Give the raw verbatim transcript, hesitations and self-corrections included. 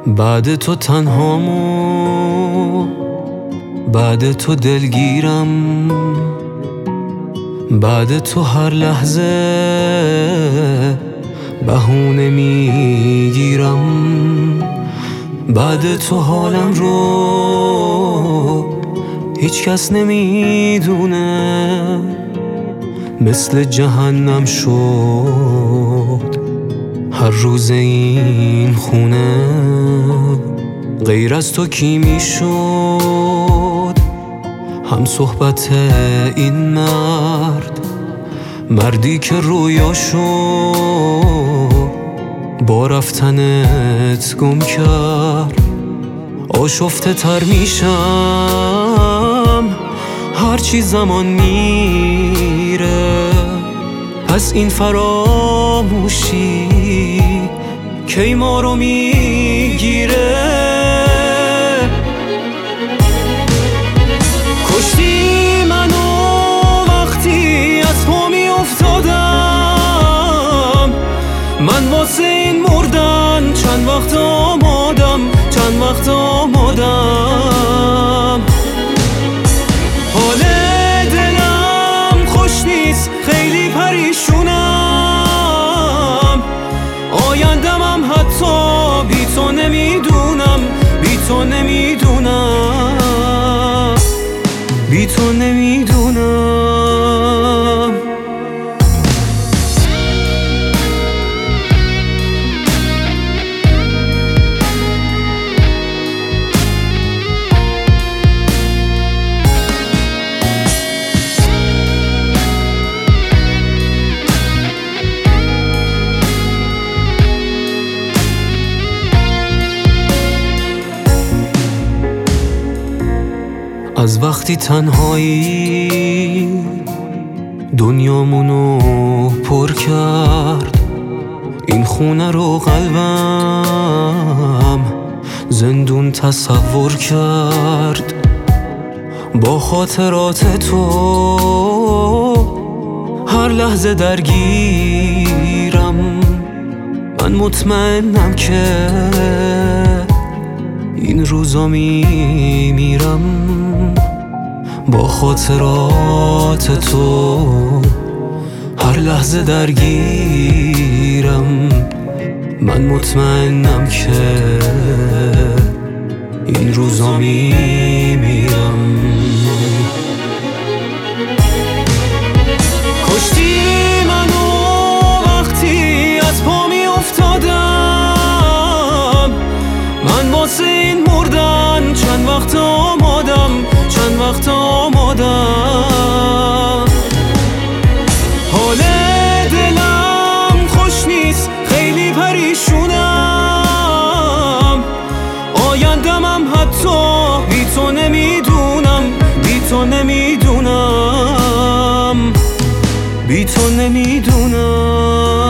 بعد تو تنهامو، بعد تو دلگیرم، بعد تو هر لحظه بهونه میگیرم. بعد تو حالم رو هیچ کس نمیدونه، مثل جهنم شد هر روز این خونه. غیر از تو کی میشد هم صحبت این مرد، مردی که رویاشو با رفتنت گم کرد. آشفته تر میشم هرچی زمان میره، پس این فراموشی کی ما رو میگیره. کشتی منو وقتی از پا میافتادم، من واسه این مردن چند وقت آمادم، چند وقت آمادم. حال دلم خوش نیست، خیلی پریشونم، آیندمم حتی بی تو نمیدونم، بی تو نمیدونم، بی تو نمیدونم. از وقتی تنهایی دنیامونو پر کرد، این خونه رو قلبم زندون تصور کرد. با خاطرات تو هر لحظه درگیرم، من مطمئنم که این روزا میمیرم. با خاطرات تو هر لحظه درگیرم، من مطمئنم که این روزا میمیرم. کشتی منو وقتی از پا میافتادم، من واسه این مردن چند وقت آمادم، چند وقت آمادم. حال دلم خوش نیست، خیلی پریشونم، آیندمم حتی بی تو نمیدونم، بی تو نمیدونم، بی تو نمیدونم.